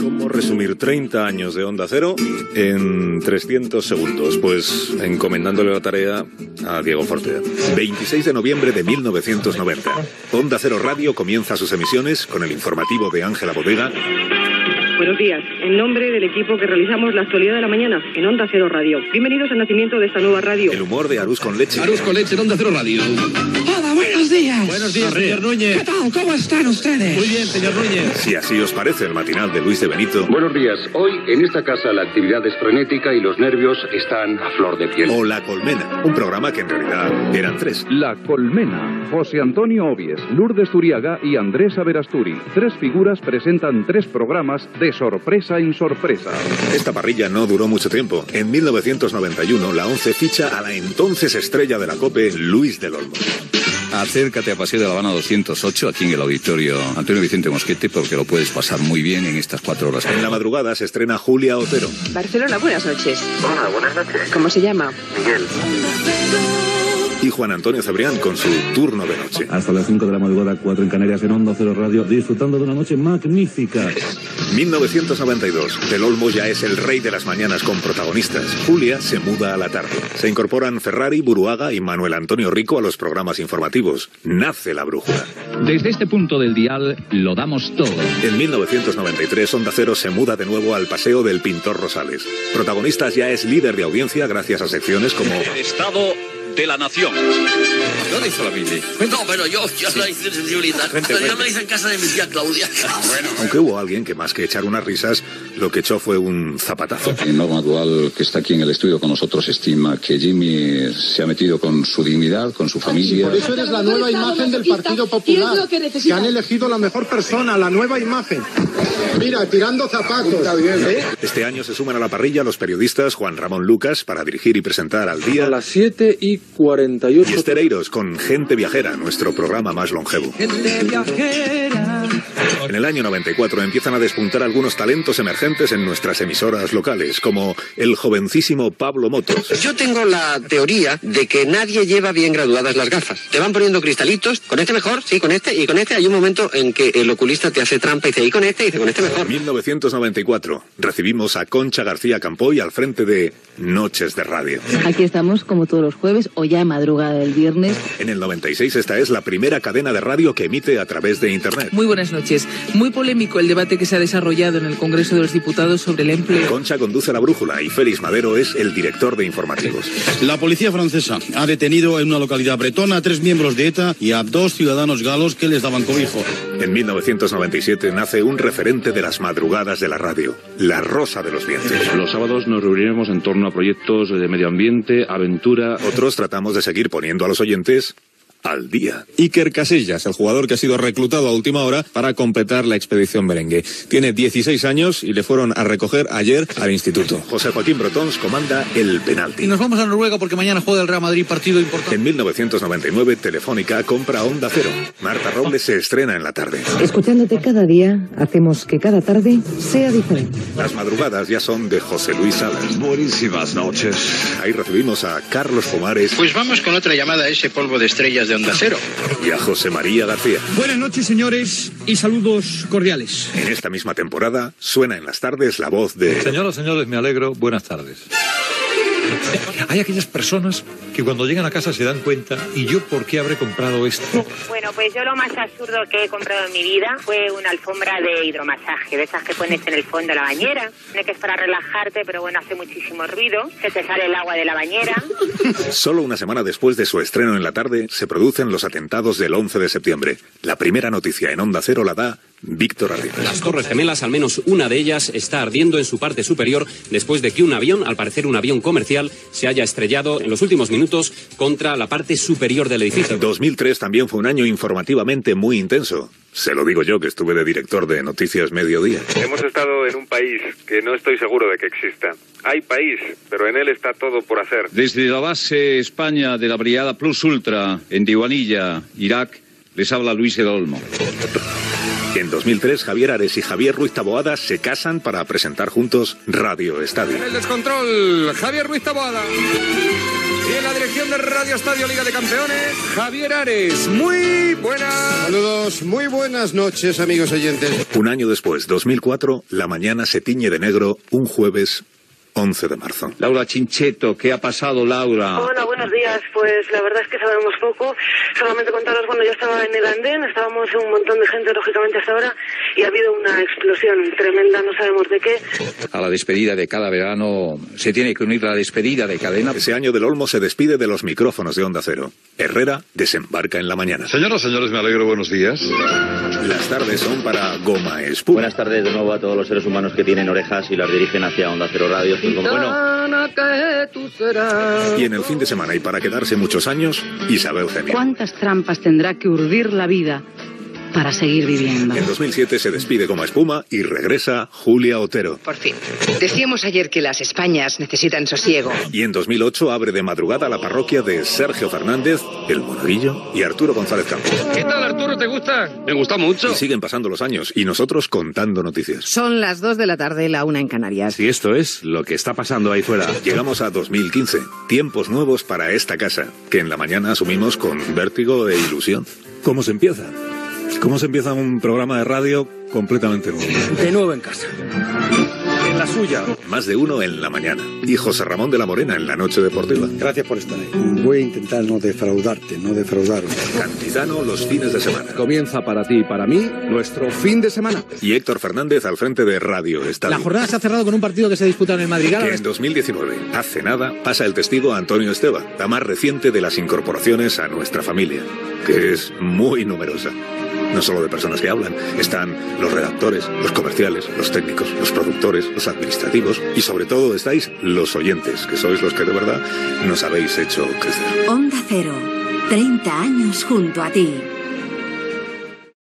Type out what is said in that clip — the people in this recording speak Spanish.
¿Cómo resumir 30 años de Onda Cero en 300 segundos? Pues encomendándole la tarea a Diego Fortea. 26 de noviembre de 1990. Onda Cero Radio comienza sus emisiones con el informativo de Ángela Bodega. Buenos días. En nombre del equipo que realizamos la actualidad de la mañana en Onda Cero Radio. Bienvenidos al nacimiento de esta nueva radio. El humor de Arús con leche. Arús con leche en Onda Cero Radio. Hola, buenos días. Buenos días, señor Núñez. ¿Qué tal? ¿Cómo están ustedes? Muy bien, señor Núñez. Si así os parece, el matinal de Luis de Benito. Buenos días. Hoy en esta casa la actividad es frenética y los nervios están a flor de piel. O La Colmena, un programa que en realidad eran tres. La Colmena. José Antonio Obies, Lourdes Zuriaga y Andrés Averasturi. Tres figuras presentan tres programas de sorpresa en sorpresa. Esta parrilla no duró mucho tiempo. En 1991, la ONCE ficha a la entonces estrella de la COPE, Luis del Olmo. Acércate a Paseo de La Habana 208, aquí en el auditorio Antonio Vicente Mosquete, porque lo puedes pasar muy bien en estas 4 horas. En la madrugada se estrena Julia Otero. Barcelona, buenas noches. Hola, buenas noches. ¿Cómo se llama? Miguel. Y Juan Antonio Cebrián con su turno de noche. Hasta las 5 de la madrugada, 4 en Canarias, en Onda Cero Radio, disfrutando de una noche magnífica. 1992. Del Olmo ya es el rey de las mañanas con protagonistas. Julia se muda a la tarde. Se incorporan Ferrari, Buruaga y Manuel Antonio Rico a los programas informativos. Nace La Brújula. Desde este punto del dial lo damos todo. En 1993, Onda Cero se muda de nuevo al Paseo del Pintor Rosales. Protagonistas ya es líder de audiencia gracias a secciones como... El Estado de la Nación. ¿No lo hizo la Mili? No, pero yo la hice en sensibilidad. Pero yo lo hice en casa de mi tía Claudia. Bueno, aunque hubo alguien que más que echar unas risas, lo que echó fue un zapatazo. Norma Dual, que está aquí en el estudio con nosotros, estima que Jimmy se ha metido con su dignidad, con su familia. Por eso eres la nueva imagen del Partido Popular. Que han elegido la mejor persona, la nueva imagen. Mira, tirando zapatos. Este año se suman a la parrilla los periodistas Juan Ramón Lucas para dirigir y presentar Al Día. A las 7:48. Y Estereiros con Gente Viajera, nuestro programa más longevo. Gente viajera. En el año 94 empiezan a despuntar algunos talentos emergentes en nuestras emisoras locales, como el jovencísimo Pablo Motos. Yo tengo la teoría de que nadie lleva bien graduadas las gafas. Te van poniendo cristalitos, con este mejor, sí, con este, y con este hay un momento en que el oculista te hace trampa y dice, y con este, dice, con este mejor. 1994, recibimos a Concha García Campoy al frente de Noches de Radio. Aquí estamos como todos los jueves o ya madrugada del viernes. En el 96 esta es la primera cadena de radio que emite a través de Internet. Muy buenas noches. Muy polémico el debate que se ha desarrollado en el Congreso de los Diputados sobre el empleo. Concha conduce La Brújula y Félix Madero es el director de informativos. La policía francesa ha detenido en una localidad bretona a 3 miembros de ETA y a 2 ciudadanos galos que les daban cobijo. En 1997 nace un referente de las madrugadas de la radio, La Rosa de los Vientos. Los sábados nos reuniremos en torno a proyectos de medio ambiente, aventura. Otros tratamos de seguir poniendo a los oyentes al día. Iker Casillas, el jugador que ha sido reclutado a última hora para completar la expedición merengue. Tiene 16 años y le fueron a recoger ayer al instituto. José Joaquín Brotons comanda el penalti. Y nos vamos a Noruega porque mañana juega el Real Madrid, partido importante. En 1999, Telefónica compra Onda Cero. Marta Robles se estrena en la tarde. Escuchándote cada día, hacemos que cada tarde sea diferente. Las madrugadas ya son de José Luis Salas. Buenísimas noches. Ahí recibimos a Carlos Pomares. Pues vamos con otra llamada a ese polvo de estrellas de Onda Cero. Y a José María García. Buenas noches, señores, y saludos cordiales. En esta misma temporada suena en las tardes la voz de... Señoras, señores, me alegro. Buenas tardes. Hay aquellas personas que cuando llegan a casa se dan cuenta, ¿y yo por qué habré comprado esto? Bueno, pues yo lo más absurdo que he comprado en mi vida fue una alfombra de hidromasaje, de esas que pones en el fondo de la bañera, que es para relajarte, pero bueno, hace muchísimo ruido, se te sale el agua de la bañera. Solo una semana después de su estreno en la tarde, se producen los atentados del 11 de septiembre. La primera noticia en Onda Cero la da Víctor Arriba. Las Torres Gemelas, al menos una de ellas, está ardiendo en su parte superior después de que un avión, al parecer un avión comercial, se haya estrellado en los últimos minutos contra la parte superior del edificio. 2003 también fue un año informativamente muy intenso. Se lo digo yo, que estuve de director de Noticias Mediodía. Hemos estado en un país que no estoy seguro de que exista. Hay país, pero en él está todo por hacer. Desde la base España de la Brigada Plus Ultra, en Diwanilla, Irak, les habla Luis del Olmo. En 2003, Javier Ares y Javier Ruiz Taboada se casan para presentar juntos Radio Estadio. En el descontrol, Javier Ruiz Taboada. Y en la dirección de Radio Estadio Liga de Campeones, Javier Ares. Muy buenas. Saludos, muy buenas noches, amigos oyentes. Un año después, 2004, la mañana se tiñe de negro un jueves 11 de marzo. Laura Chincheto, ¿qué ha pasado, Laura? Hola, buenos días. Pues la verdad es que sabemos poco. Solamente contaros, bueno, yo estaba en el andén, estábamos un montón de gente, lógicamente, hasta ahora, y ha habido una explosión tremenda, no sabemos de qué. A la despedida de cada verano se tiene que unir la despedida de Cadena. Ese año del Olmo se despide de los micrófonos de Onda Cero. Herrera desembarca en la mañana. Señoras, señores, me alegro, buenos días. Las tardes son para Goma Espuma. Buenas tardes de nuevo a todos los seres humanos que tienen orejas y las dirigen hacia Onda Cero Radio. Y en el fin de semana, y para quedarse muchos años, Isabel Gemio. ¿Cuántas trampas tendrá que urdir la vida para seguir viviendo? En 2007 se despide Goma Espuma y regresa Julia Otero. Por fin. Decíamos ayer que las Españas necesitan sosiego. Y en 2008 abre de madrugada la parroquia de Sergio Fernández, El Monaguillo y Arturo González Campos. ¿Qué tal, Arturo? ¿Te gusta? Me gusta mucho. Y siguen pasando los años y nosotros contando noticias. Son las 2 de la tarde, la 1 en Canarias. Y esto es lo que está pasando ahí fuera. Llegamos a 2015. Tiempos nuevos para esta casa, que en la mañana asumimos con vértigo e ilusión. ¿Cómo se empieza? ¿Cómo se empieza un programa de radio completamente nuevo? De nuevo en casa. En la suya. Más de uno en la mañana. Y José Ramón de la Morena en la noche deportiva. Gracias por estar ahí. Voy a intentar no defraudarte, no defraudaros. Cantizano los fines de semana. Comienza para ti y para mí nuestro fin de semana. Y Héctor Fernández al frente de Radio Estadio. La jornada se ha cerrado con un partido que se disputado en el Madrigal. Que en 2019, hace nada, pasa el testigo a Antonio Esteba, la más reciente de las incorporaciones a nuestra familia, que es muy numerosa. No solo de personas que hablan, están los redactores, los comerciales, los técnicos, los productores, los administrativos y sobre todo estáis los oyentes, que sois los que de verdad nos habéis hecho crecer. Onda Cero, 30 años junto a ti.